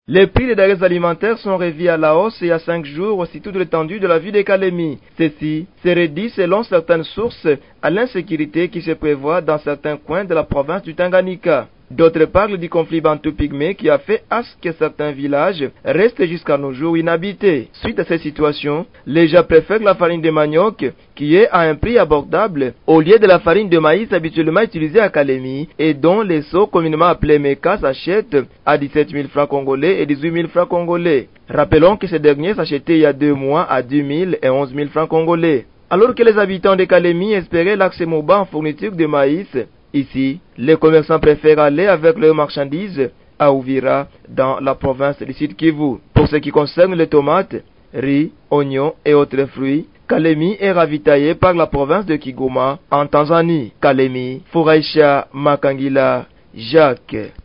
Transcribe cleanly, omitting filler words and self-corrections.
Les prix des denrées alimentaires sont revus à la hausse et à 5 jours sur toute l'étendue de la ville de Kalemi. Ceci serait dû, selon certaines sources, à l'insécurité qui se prévoit dans certains coins de la province du Tanganyika. D'autres parlent du conflit bantou-pygmée qui a fait à ce que certains villages restent jusqu'à nos jours inhabités. Suite à cette situation, les gens préfèrent la farine de manioc qui est à un prix abordable au lieu de la farine de maïs habituellement utilisée à Kalemi et dont les seaux communément appelés Meka s'achètent à 17 000 francs congolais et 18 000 francs congolais. Rappelons que ces derniers s'achetaient il y a 2 mois à 10 000 et 11 000 francs congolais. Alors que les habitants de Kalemi espéraient l'accès Moba en fourniture de maïs, ici, les commerçants préfèrent aller avec leurs marchandises à Uvira, dans la province du Sud Kivu. Pour ce qui concerne les tomates, riz, oignons et autres fruits, Kalemi est ravitaillé par la province de Kigoma en Tanzanie. Kalemi, Furaisha Makangila, Jacques.